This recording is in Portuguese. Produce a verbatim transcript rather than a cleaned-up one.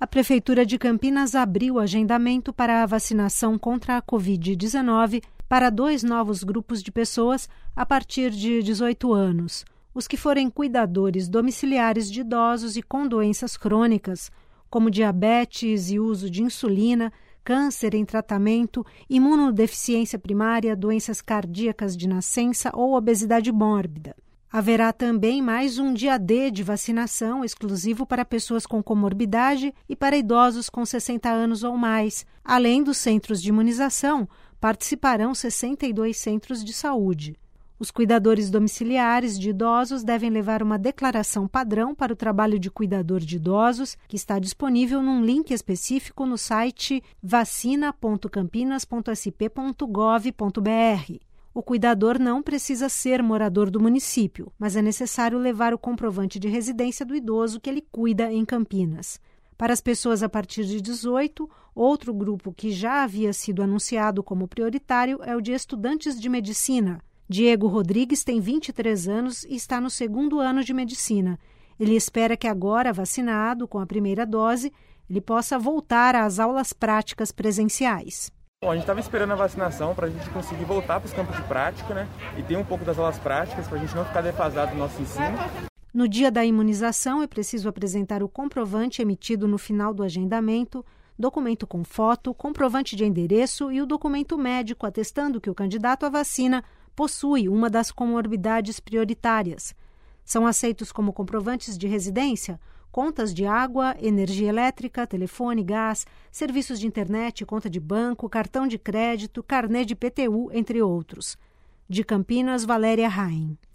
A Prefeitura de Campinas abriu o agendamento para a vacinação contra a covid dezenove para dois novos grupos de pessoas a partir de dezoito anos. Os que forem cuidadores domiciliares de idosos e com doenças crônicas, como diabetes e uso de insulina, câncer em tratamento, imunodeficiência primária, doenças cardíacas de nascença ou obesidade mórbida. Haverá também mais um dia D de vacinação exclusivo para pessoas com comorbidade e para idosos com sessenta anos ou mais. Além dos centros de imunização, participarão sessenta e dois centros de saúde. Os cuidadores domiciliares de idosos devem levar uma declaração padrão para o trabalho de cuidador de idosos, que está disponível num link específico no site vacina ponto campinas ponto s p ponto gov ponto b r. O cuidador não precisa ser morador do município, mas é necessário levar o comprovante de residência do idoso que ele cuida em Campinas. Para as pessoas a partir de dezoito, outro grupo que já havia sido anunciado como prioritário é o de estudantes de medicina. Diego Rodrigues tem vinte e três anos e está no segundo ano de medicina. Ele espera que agora, vacinado com a primeira dose, ele possa voltar às aulas práticas presenciais. Bom, a gente estava esperando a vacinação para a gente conseguir voltar para os campos de prática, né? E ter um pouco das aulas práticas para a gente não ficar defasado no nosso ensino. No dia da imunização, é preciso apresentar o comprovante emitido no final do agendamento, documento com foto, comprovante de endereço e o documento médico atestando que o candidato à vacina possui uma das comorbidades prioritárias. São aceitos como comprovantes de residência contas de água, energia elétrica, telefone, gás, serviços de internet, conta de banco, cartão de crédito, carnê de P T U, entre outros. De Campinas, Valéria Rain.